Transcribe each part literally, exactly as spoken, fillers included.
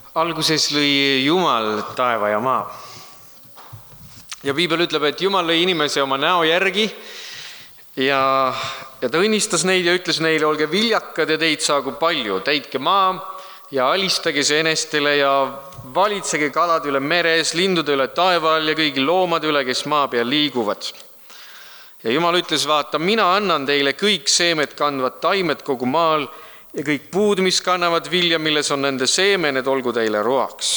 Alguses lõi Jumal taeva ja maa. Ja piibel ütleb, et Jumal lõi inimese oma näo järgi ja, ja ta õnnistas neid ja ütles neile, olge viljakad ja teid saagu palju, täitke maa ja alistage seenestele ja valitsege kalad üle meres, lindude üle taeval ja kõigi loomade üle, kes maa peal liiguvad. Ja Jumal ütles, vaata, mina annan teile kõik seemed kandvad taimed kogu maal ja kõik puud, mis kannavad vilja, milles on nende seemened, olgu teile roaks.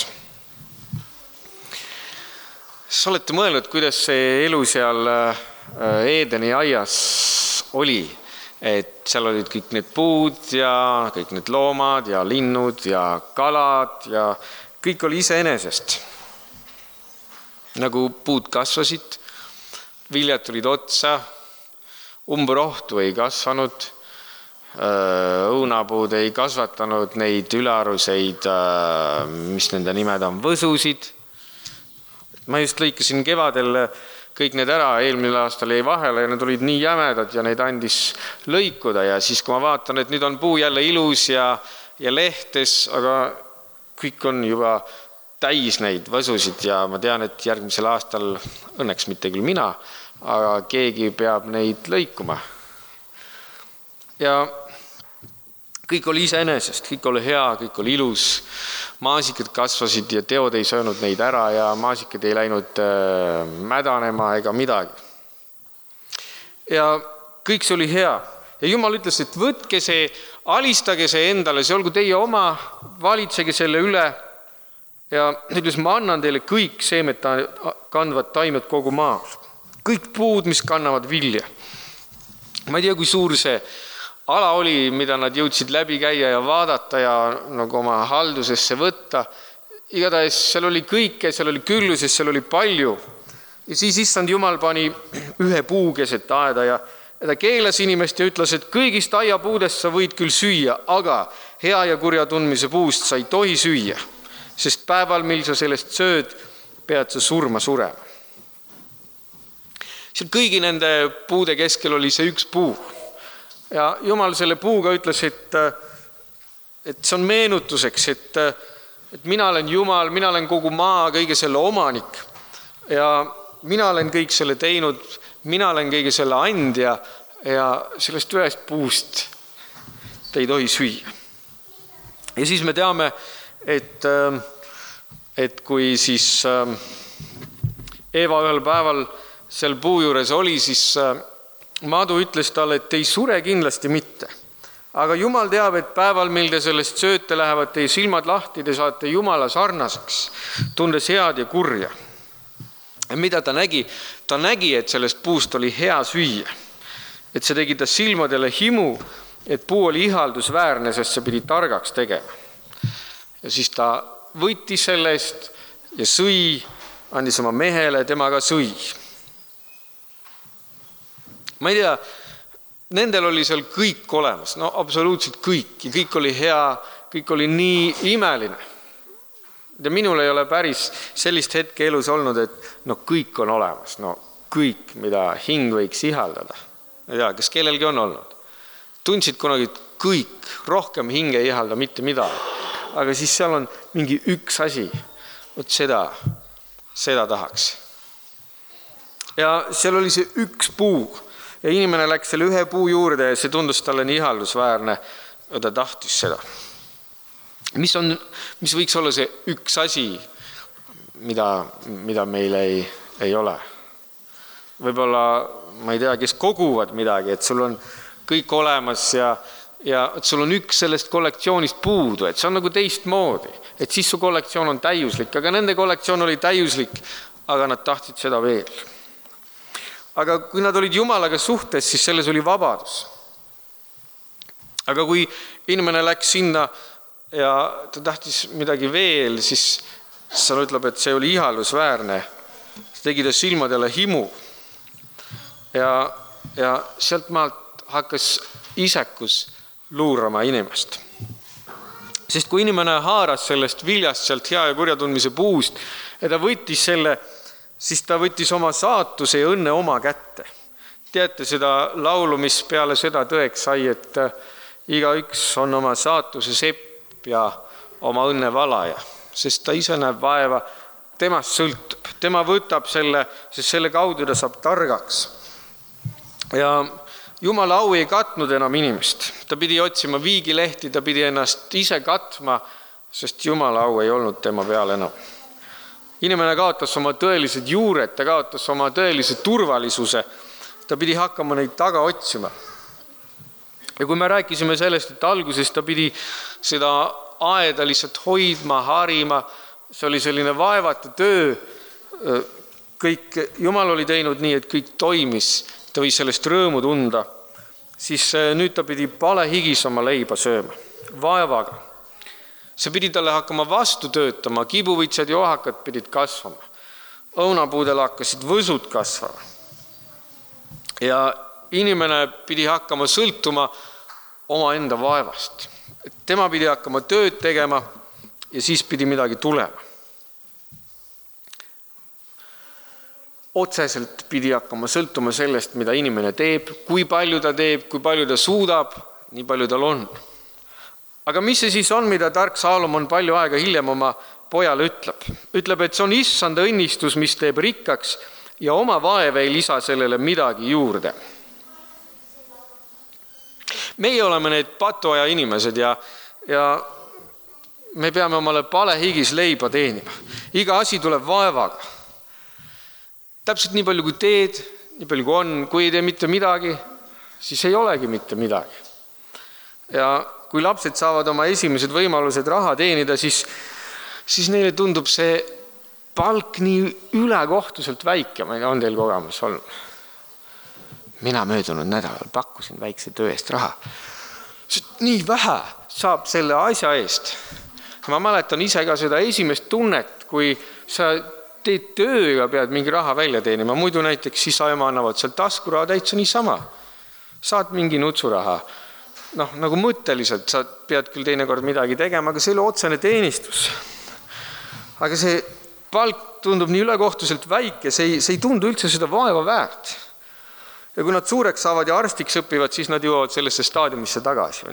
Sa olete mõelnud, kuidas see elu seal Eedeni aias oli, et seal olid kõik need puud ja kõik need loomad ja linnud ja kalad ja kõik oli iseenesest. Nagu puud kasvasid, viljad tulid otsa, umbrohtu ei kasvanud, õunapuud ei kasvatanud neid ülearuseid, mis nende nimed on, võsusid. Ma just lõikasin kevadel kõik need ära, eelmine aastal jäi vahele ja need olid nii jämedad ja neid andis lõikuda ja siis kui ma vaatan, et nüüd on puu jälle ilus ja, ja lehtes, aga kõik on juba täis neid võsusid ja ma tean, et järgmisel aastal, õnneks mitte küll mina, aga keegi peab neid lõikuma. Ja kõik oli iseenesest, kõik oli hea, kõik oli ilus, maasikad kasvasid ja teod ei söönud neid ära ja maasikad ei läinud mädanema ega midagi. Ja kõik see oli hea. Ja Jumal ütles, et võtke see, alistage see endale, see olgu teie oma, valitsege selle üle. Ja ütles, ma annan teile kõik seemed kandvad taimed kogu maal. Kõik puud, mis kannavad vilja. Ma ei tea, kui suur see ala oli, mida nad jõudsid läbi käia ja vaadata ja nagu oma haldusesse võtta. Igatahes seal oli kõike, seal oli külluses, seal oli palju. Ja siis issand Jumal pani ühe puu keset aeda ja ta keelas inimest ja ütles, et kõigist aiapuudest sa võid küll süüa, aga hea ja kurja tundmise puust sa ei tohi süüa, sest päeval, mil sa sellest sööd, pead sa surma surema. Seal kõigi nende puude keskel oli see üks puu. Ja Jumal selle puuga ütles, et, et see on meenutuseks, et, et mina olen Jumal, mina olen kogu maa, kõige selle omanik ja mina olen kõik selle teinud, mina olen kõige selle andja ja sellest ühest puust te ei tohi süüa. Ja siis me teame, et, et kui siis Eeva ühel päeval seal puu juures oli, siis Madu ütles talle, et ei sure kindlasti mitte. Aga Jumal teab, et päeval, mil te sellest sööte, lähevad teie silmad lahti, te saate Jumala sarnaseks, tundes head ja kurja. Ja mida ta nägi? Ta nägi, et sellest puust oli hea süüa. Et see tegi ta silmadele himu, et puu oli ihaldusväärne, sest see pidi targaks tegema. Ja siis ta võttis sellest ja sõi, andis oma mehele, tema ka sõi. Ma ei tea, nendel oli seal kõik olemas, no absoluutselt kõik ja kõik oli hea, kõik oli nii imeline. Ja minul ei ole päris sellist hetke elus olnud, et no kõik on olemas, no kõik, mida hing võiks ihaldada. Ma ei tea, kas kellelgi on olnud. Tundsid kunagi, et kõik, rohkem hinge ei ihalda mitte midagi, aga siis seal on mingi üks asi, vot seda, seda tahaks. Ja seal oli see üks puu. Ja inimene läks selle ühe puu juurde ja see tundus talle nii ihaldusväärne ja ta tahtis seda. Mis, on, mis võiks olla see üks asi, mida, mida meil ei, ei ole? Võib-olla, ma ei tea, kes koguvad midagi, et sul on kõik olemas ja, ja et sul on üks sellest kollektsioonist puudu, et see on nagu teistmoodi, et siis su kollektsioon on täiuslik, aga nende kollektsioon oli täiuslik, aga nad tahtsid seda veel. Aga kui nad olid Jumalaga suhtes, siis selles oli vabadus. Aga kui inimene läks sinna ja ta tahtis midagi veel, siis sa ütleb, et see oli ihaldusväärne. See tegi ta silmadele himu. Ja, ja sealt maalt hakkas isekus luurama inimest. Sest kui inimene haaras sellest viljast, sealt hea ja kurja tundmise puust, ja ta võttis selle, siis ta võttis oma saatuse ja õnne oma kätte. Teate seda laulu, mis peale seda tõeks sai, et iga üks on oma saatuse sepp ja oma õnne valaja. sest ta ise näeb vaeva, temast sõltub. Tema võtab selle, sest selle kaudu ta saab targaks. Ja Jumala au ei katnud enam inimest. Ta pidi otsima viigilehti, ta pidi ennast ise katma, sest Jumala au ei olnud tema peal enam. Inimene kaotas oma tõelised juured, ta kaotas oma tõelise turvalisuse, ta pidi hakkama neid taga otsima. Ja kui me rääkisime sellest, et alguses ta pidi seda aeda lihtsalt hoidma, harima, see oli selline vaevatu töö, kõik, Jumal oli teinud nii, et kõik toimis, ta võis sellest rõõmu tunda, siis nüüd ta pidi palehigis oma leiba sööma, vaevaga. See pidi talle hakkama vastu töötama, kibuvitsad ja ohakad pidid kasvama. Õunapuudel hakkasid võsud kasvama. Ja inimene pidi hakkama sõltuma oma enda vaevast. Tema pidi hakkama tööd tegema ja siis pidi midagi tulema. Otseselt pidi hakkama sõltuma sellest, mida inimene teeb, kui palju ta teeb, kui palju ta suudab, nii palju tal on. Aga mis see siis on, mida tark Saalomon palju aega hiljem oma pojale ütleb? Ütleb, et see on issanda õnnistus, mis teeb rikkaks ja oma vaev ei lisa sellele midagi juurde. Meie oleme need patuaja inimesed ja, ja me peame omale palehigis leiba teenima. Iga asi tuleb vaevaga. Täpselt nii palju kui teed, nii palju kui on, kui ei tee mitte midagi, siis ei olegi mitte midagi. Ja kui lapsed saavad oma esimesed võimalused raha teenida, siis, siis neile tundub see palk nii ülekohtuselt väike. Ma ei on teil kogemus olnud. Mina möödunud nädalal pakkusin väikse töö eest raha. Nii vähe saab selle asja eest. Ma mäletan ise ka seda esimest tunnet, kui sa teed tööga, pead mingi raha välja teenima. Muidu näiteks isa ema annavad seal taskuraha täitsa niisama. Saad mingi nutsuraha. Noh, nagu mõtteliselt, sa pead küll teinekord midagi tegema, aga see ei ole otsene teenistus. Aga see palk tundub nii ülekohtuselt väike, see ei, see ei tundu üldse seda vaeva väärt. Ja kui nad suureks saavad ja arstiks õpivad, siis nad jõuavad sellesse staadiumisse tagasi.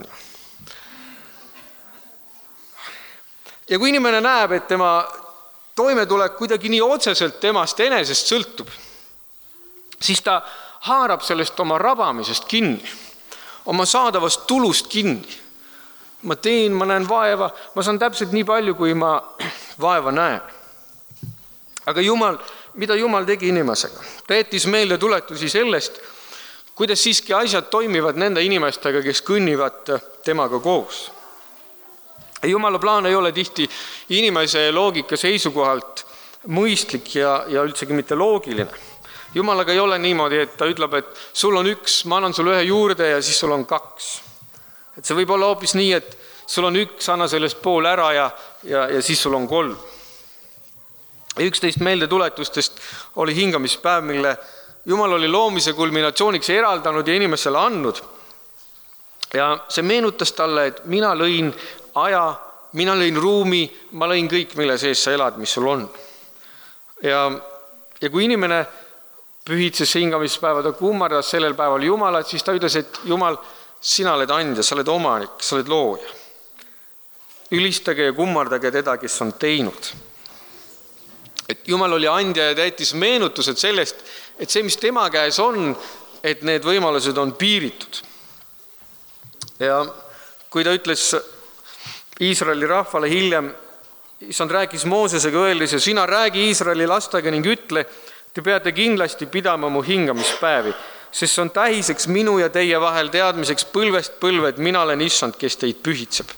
Ja kui inimene näeb, et tema toimetulek kuidagi nii otseselt temast enesest sõltub, siis ta haarab sellest oma rabamisest kinni, oma saadavast tulust kinni. Ma teen, ma näen vaeva, ma saan täpselt nii palju, kui ma vaeva näen. Aga Jumal, mida Jumal tegi inimesega? Ta jättis meelde tuletusi sellest, kuidas siiski asjad toimivad nende inimestega, kes kõnnivad temaga koos. Jumala plaan ei ole tihti inimese loogika seisukohalt mõistlik ja, ja üldsegi mitte loogiline. Jumalaga ei ole niimoodi, et ta ütleb, et sul on üks, ma annan sul ühe juurde ja siis sul on kaks. Et see võib olla hoopis nii, et sul on üks, anna sellest pool ära ja, ja, ja siis sul on kolm. Üksteist meeldetuletustest oli hingamispäev, mille Jumal oli loomise kulminatsiooniks eraldanud ja inimesele andnud. Ja see meenutas talle, et mina lõin aja, mina lõin ruumi, ma lõin kõik, mille sees sa elad, mis sul on. Ja, ja kui inimene pühitses hingamispäeva, ta kummardas sellel päeval Jumalat, siis ta ütles, et Jumal, sina oled andja, sa oled omanik, sa oled looja. Ülistage ja kummardage teda, kes on teinud. Et Jumal oli andja ja täitis meenutused sellest, et see, mis tema käes on, et need võimalused on piiritud. Ja kui ta ütles Iisraeli rahvale hiljem, issand rääkis Moosesega öeldes, ja sina räägi Iisraeli lastega ning ütle, te peate kindlasti pidama mu hingamispäevi, sest see on tähiseks minu ja teie vahel teadmiseks põlvest põlve, et mina olen issand, kes teid pühitseb.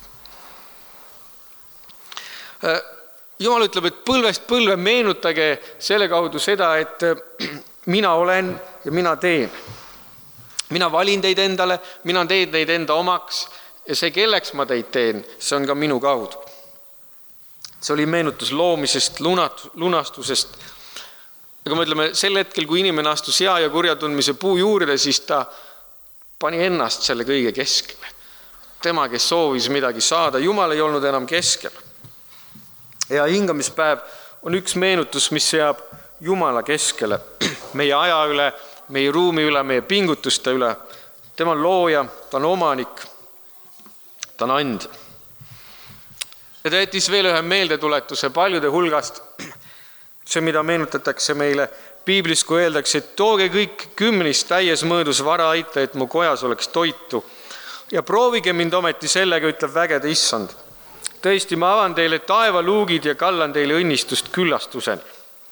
Jumal ütleb, et põlvest põlve meenutage selle kaudu seda, et mina olen ja mina teen. Mina valin teid endale, mina teen teid enda omaks ja see, kelleks ma teid teen, see on ka minu kaudu. See oli meenutus loomisest, lunastusest. Aga me ütleme, sel hetkel, kui inimene astus hea ja kurja tundmise puu juurde, siis ta pani ennast selle kõige keskele. Tema, kes soovis midagi saada, Jumal ei olnud enam keskel. Ja hingamispäev on üks meenutus, mis seab Jumala keskele, meie aja üle, meie ruumi üle, meie pingutuste üle. Tema on looja, ta on omanik, ta on andja. Ja ta jättis veel ühe meeldetuletuse paljude hulgast. See, mida meenutatakse meile piiblis, kui öeldakse, et tooge kõik kümnist täies mõõdus vara aita, et mu kojas oleks toitu. Ja proovige mind ometi sellega, ütleb vägede issand. Tõesti, ma avan teile taevaluugid ja kallan teile õnnistust küllastuseni.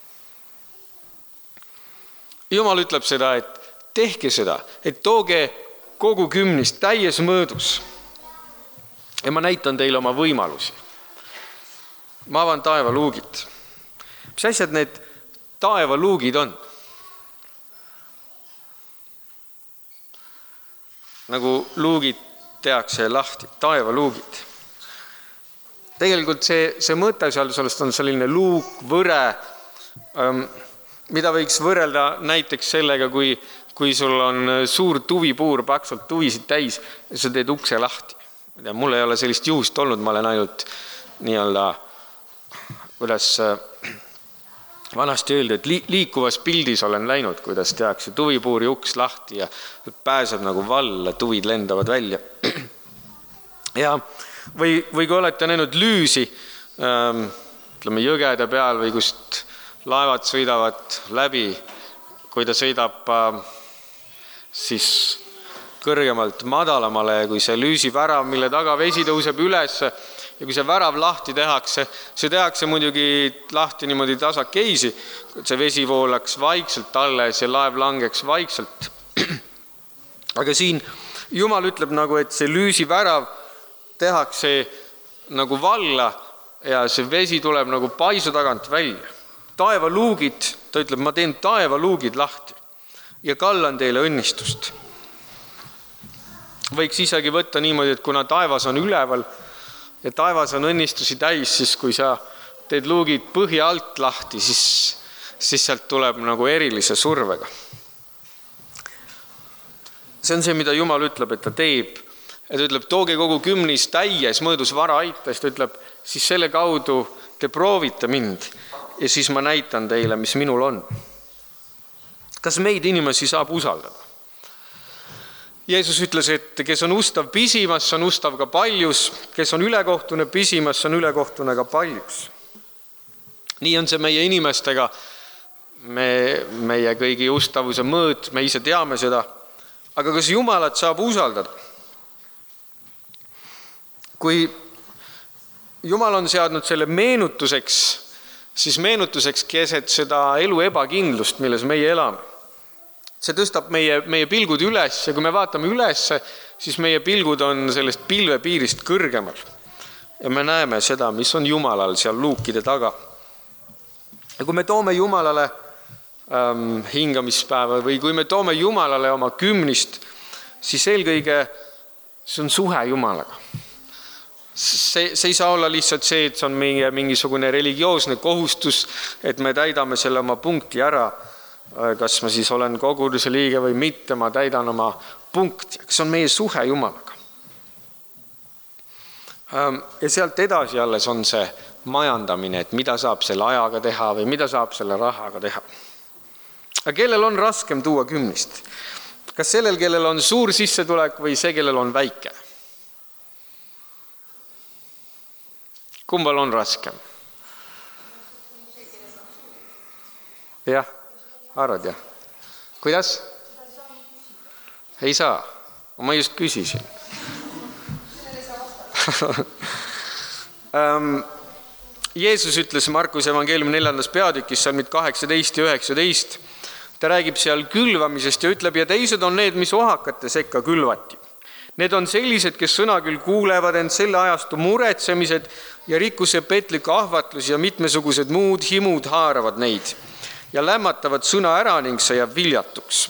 Jumal ütleb seda, et tehke seda, et tooge kogu kümnist täies mõõdus. Ja ma näitan teile oma võimalusi. Ma avan taevaluugid. Mis asjad need taevaluugid on? Nagu luugid tehakse lahti, taevaluugid. Tegelikult see, see mõte seal sellest on selline luuk, võre, ähm, mida võiks võrrelda näiteks sellega, kui, kui sul on suur tuvipuur, paksult tuvisid täis ja sa teed ukse lahti. Mul ei ole sellist juhust olnud, ma olen ainult nii-öelda, kuidas vanasti öeldi, et liikuvas pildis olen läinud, kuidas tehakse tuvipuuri uks lahti ja pääseb nagu valla, tuvid lendavad välja. Ja või, või kui olete näinud lüüsi, ähm, ütleme jõgede peal või kust laevad sõidavad läbi, kui ta sõidab äh, siis kõrgemalt madalamale, kui see lüüsi värav, mille taga vesi tõuseb üles ja kui see värav lahti tehakse, see tehakse muidugi lahti niimoodi tasakeisi, see vesi voolaks vaikselt alle, see laev langeks vaikselt. Aga siin Jumal ütleb nagu, et see lüüsi värav tehakse nagu valla ja see vesi tuleb nagu paisu tagant välja. Taevaluugid, ta ütleb, ma teen taevaluugid lahti ja kallan teile õnnistust. Võiks isegi võtta niimoodi, et kuna taevas on üleval ja taevas on õnnistusi täis, siis kui sa teed luugid põhja alt lahti, siis, siis sealt tuleb nagu erilise survega. See on see, mida Jumal ütleb, et ta teeb. Et ütleb, tooge kogu kümnis täies mõõdus vara aita, siis ta ütleb, siis selle kaudu te proovite mind ja siis ma näitan teile, mis minul on. Kas meid inimesi saab usaldada? Jeesus ütles, et kes on ustav pisimas, on ustav ka paljus, kes on ülekohtune pisimas, on ülekohtune ka paljus. Nii on see meie inimestega, me, meie kõigi ustavuse mõõt, me ise teame seda, aga kas Jumalat saab usaldada? Kui Jumal on seadnud selle meenutuseks, siis meenutuseks keset seda elu ebakindlust, milles meie elame. See tõstab meie, meie pilgud üles ja kui me vaatame üles, siis meie pilgud on sellest pilvepiirist kõrgemal. Ja me näeme seda, mis on Jumalal seal luukide taga. Ja kui me toome Jumalale ähm, hingamispäeva või kui me toome Jumalale oma kümnist, siis eelkõige see on suhe Jumalaga. See, see ei saa olla lihtsalt see, et see on meie mingisugune religioosne kohustus, et me täidame selle oma punkti ära. Kas ma siis olen koguduse liige või mitte, ma täidan oma punkti. Kas on meie suhe Jumalaga? Ja sealt edasi alles on see majandamine, et mida saab selle ajaga teha või mida saab selle rahaga teha. Aga kellel on raskem tuua kümnist? Kas sellel, kellel on suur sissetulek või see, kellel on väike? Kumbal on raskem? Jah. Arvad, jah? Kuidas? Ei saa. Ma just küsisin. Jeesus ütles Markus evangeeliumi neljandas peatükis, salmid kaheksateist ja üheksateist. Ta räägib seal külvamisest ja ütleb, ja teised on need, mis ohakate sekka külvati. Need on sellised, kes sõna küll kuulevad, ent selle ajastu muretsemised ja rikkuse petlik ahvatlus ja mitmesugused muud himud haaravad neid ja lämmatavad sõna ära ning see jääb viljatuks.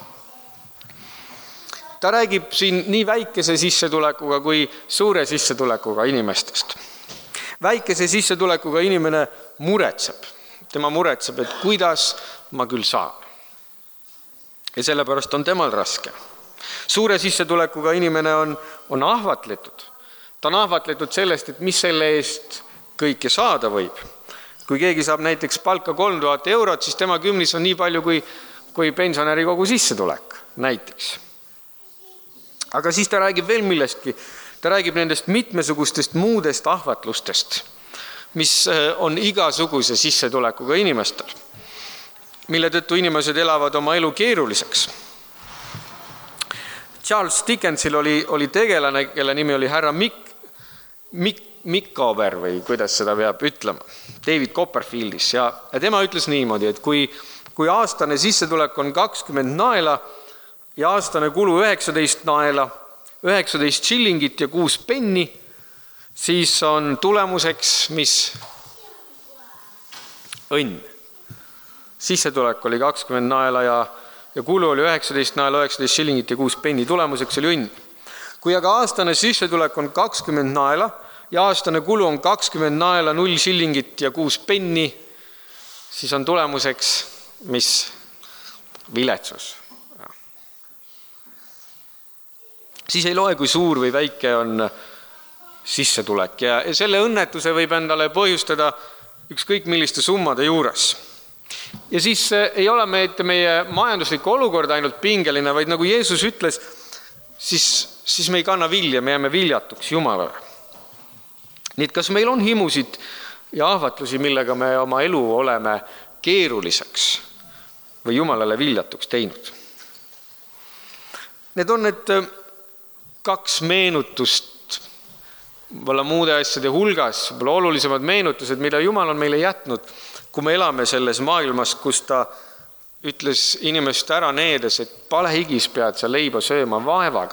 Ta räägib siin nii väikese sissetulekuga kui suure sissetulekuga inimestest. Väikese sissetulekuga inimene muretseb. Tema muretseb, et kuidas ma küll saan. Ja sellepärast on temal raske. Suure sissetulekuga inimene on, on ahvatletud. Ta on ahvatletud sellest, et mis selle eest kõike saada võib. Kui keegi saab näiteks palka kolm tuhat eurot, siis tema kümnis on nii palju kui, kui pensionäri kogu sissetulek näiteks. Aga siis ta räägib veel millestki Ta räägib nendest mitmesugustest muudest ahvatlustest, mis on igasuguse sissetulekuga inimestel, mille tõttu inimesed elavad oma elu keeruliseks. Charles Dickensil oli, oli tegelane, kelle nimi oli härra Mick, Mick, Mickover või kuidas seda peab ütlema, David Copperfieldis. Ja, ja tema ütles niimoodi, et kui, kui aastane sissetulek on kakskümmend naela ja aastane kulu üheksateist naela, üheksateist shillingit ja kuus penni, siis on tulemuseks, mis õnn. Sissetulek oli kakskümmend naela ja, ja kulu oli üheksateist naela, üheksateist shillingit ja kuus penni, tulemuseks oli õnn. Kui aga aastane sissetulek on kakskümmend naela ja aastane kulu on kakskümmend naela, null shillingit ja kuus penni, siis on tulemuseks, mis viletsus. Siis ei loe, kui suur või väike on sissetulek ja selle õnnetuse võib endale põhjustada ükskõik milliste summade juures. Ja siis ei ole meid meie majanduslik olukord ainult pingeline, vaid nagu Jeesus ütles, siis, siis me ei kanna vilja, me jääme viljatuks Jumalale. Nii et kas meil on himusid ja ahvatlusi, millega me oma elu oleme keeruliseks või Jumalale viljatuks teinud? Need on need kaks meenutust, võib-olla muude asjade hulgas, võib-olla olulisemad meenutused, mida Jumal on meile jätnud, kui me elame selles maailmas, kus ta ütles inimest ära needes, et palehigis pead sa leiba sööma vaevaga.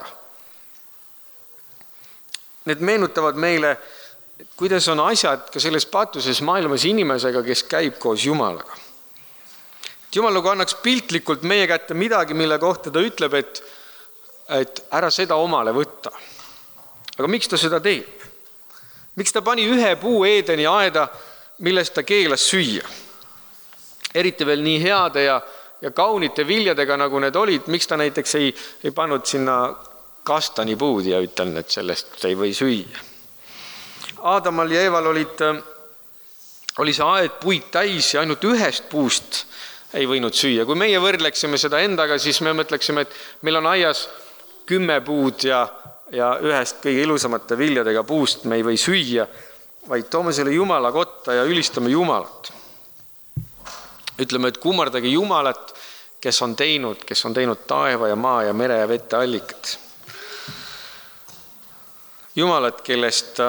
Need meenutavad meile, kuidas on asjad ka selles patuses maailmas inimesega, kes käib koos Jumalaga. Jumal nagu annaks piltlikult meie kätte midagi, mille kohta ta ütleb, et et ära seda omale võtta. Aga miks ta seda teeb? Miks ta pani ühe puu Eedeni aeda, millest ta keelas süüa? Eriti veel nii heade ja, ja kaunite viljadega, nagu need olid, miks ta näiteks ei, ei pannud sinna kastanipuud ja ütlen, et sellest ei või süüa. Aadamal ja Eeval olid, oli see aed puid täis ja ainult ühest puust ei võinud süüa. Kui meie võrdleksime seda endaga, siis me mõtleksime, et meil on aias kümme puud ja, ja ühest kõige ilusamate viljadega puust me ei või süüa, vaid toome selle Jumala kotta ja ülistame Jumalat. Ütleme, et kummardage Jumalat, kes on teinud, kes on teinud taeva ja maa ja mere ja vette allikad. Jumalat, kellest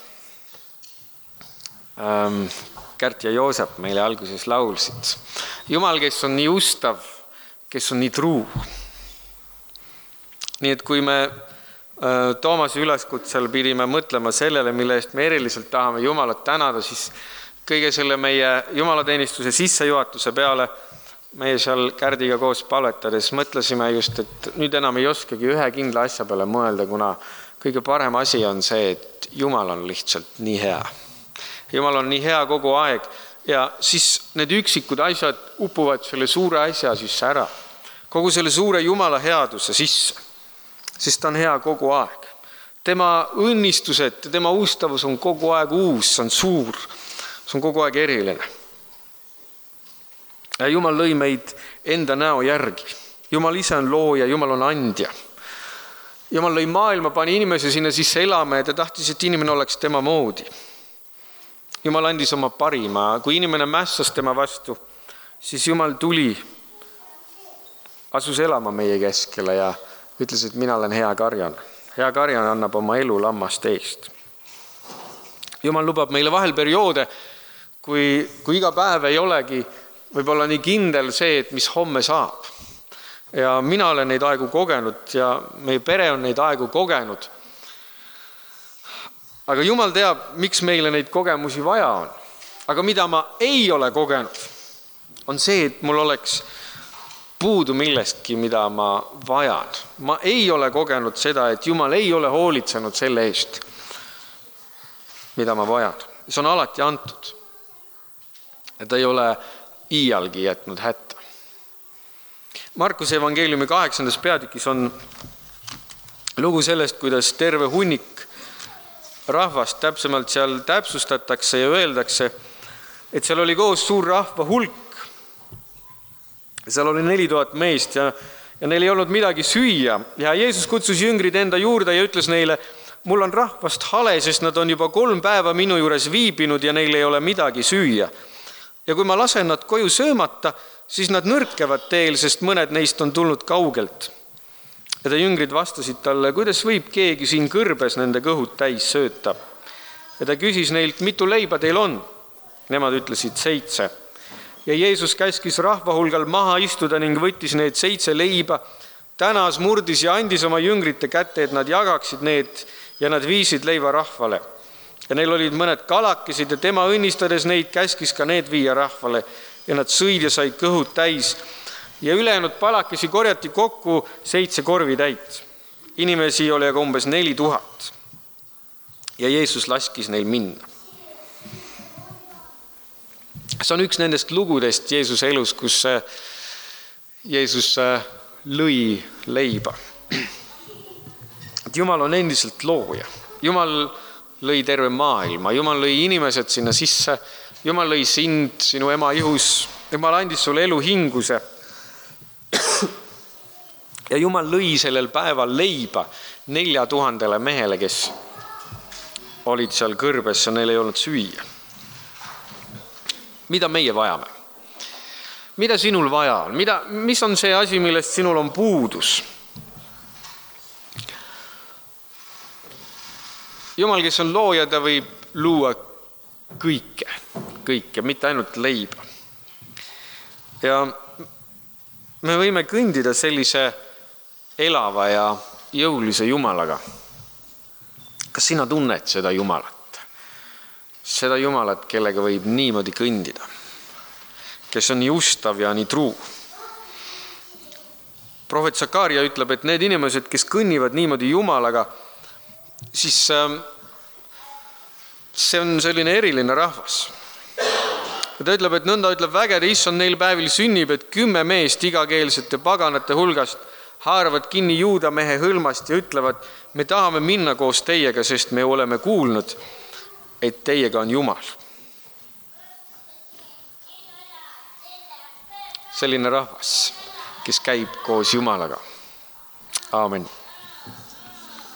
ähm, Kärt ja Joosep meile alguses laulsid. Jumal, kes on nii ustav, kes on nii truu. Nii et kui me Toomase üleskutsel pidime mõtlema sellele, mille eest me eriliselt tahame Jumalat tänada, siis kõige selle meie jumalateenistuse sissejuhatuse peale meie seal Kärdiga koos palvetades mõtlesime just, et nüüd enam ei oskagi ühe kindla asja peale mõelda, kuna kõige parem asi on see, et Jumal on lihtsalt nii hea. Jumal on nii hea kogu aeg ja siis need üksikud asjad upuvad selle suure asja sisse ära. Kogu selle suure Jumala headuse sisse. Siis ta on hea kogu aeg. Tema õnnistused, tema ustavus on kogu aeg uus, see on suur, see on kogu aeg eriline. Ja Jumal lõi meid enda näo järgi. Jumal ise on looja, Jumal on andja. Jumal lõi maailma, pani inimese sinna sisse elama ja ta tahtis, et inimene oleks tema moodi. Jumal andis oma parima, kui inimene mässas tema vastu, siis Jumal tuli, asus elama meie keskele ja ütles, et mina olen hea karjan. Hea karjan annab oma elu lammaste eest. Jumal lubab meile vahel perioode, kui, kui iga päev ei olegi võib-olla nii kindel see, et mis homme saab. Ja mina olen neid aegu kogenud ja meie pere on neid aegu kogenud. Aga Jumal teab, miks meile neid kogemusi vaja on. Aga mida ma ei ole kogenud, on see, et mul oleks puudu millestki, mida ma vajan. Ma ei ole kogenud seda, et Jumal ei ole hoolitsenud selle eest, mida ma vajan. See on alati antud. Ja ta ei ole iialgi jätnud hätta. Markuse evangeeliumi kaheksandas peatükis on lugu sellest, kuidas terve hunnik rahvast, täpsemalt seal täpsustatakse ja öeldakse, et seal oli koos suur rahva hulk. Seal oli neli tuhat meest ja, ja neil ei olnud midagi süüa. Ja Jeesus kutsus jüngrid enda juurde ja ütles neile, mul on rahvast hale, sest nad on juba kolm päeva minu juures viibinud ja neil ei ole midagi süüa. Ja kui ma lasen nad koju söömata, siis nad nõrkevad teel, sest mõned neist on tulnud kaugelt. Ja ta jüngrid vastasid talle, kuidas võib keegi siin kõrbes nende kõhud täis sööta? Ja ta küsis neilt, mitu leiba teil on? Nemad ütlesid seitse. Ja Jeesus käskis rahva hulgal maha istuda ning võttis need seitse leiba, tänas, murdis ja andis oma jüngrite kätte, et nad jagaksid need ja nad viisid leiva rahvale. Ja neil olid mõned kalakesid ja tema õnnistades neid käskis ka need viia rahvale ja nad sõid ja said kõhud täis. Ja ülejäänud palakesi korjati kokku seitse korvi täit. Inimesi oli aga umbes neli tuhat. Ja Jeesus laskis neil minna. See on üks nendest lugudest Jeesuse elus, kus Jeesus lõi leiba. Jumal on endiselt looja. Jumal lõi terve maailma. Jumal lõi inimesed sinna sisse. Jumal lõi sind, sinu ema ihus. Jumal andis sulle elu hinguse. Ja Jumal lõi sellel päeval leiba nelja tuhandele mehele, kes olid seal kõrbes ja neil ei olnud süüa. Mida meie vajame? Mida sinul vaja on? Mida, mis on see asi, millest sinul on puudus? Jumal, kes on looja, ta võib luua kõike, kõike, mitte ainult leiba. Ja me võime kõndida sellise elava ja jõulise Jumalaga. Kas sina tunned seda Jumalat? Seda Jumalat, kellega võib niimoodi kõndida, kes on nii ustav ja nii truu. Prohvet Zakaria ütleb, et need inimesed, kes kõnnivad niimoodi Jumalaga, siis see on selline eriline rahvas. Ja ta ütleb, et nõnda ütleb vägede issand neil päevil sünnib, et kümme meest igakeelsete paganate hulgast haaravad kinni juuda mehe hõlmast ja ütlevad, me tahame minna koos teiega, sest me oleme kuulnud, et teiega on Jumal. Selline rahvas, kes käib koos Jumalaga. Aamen.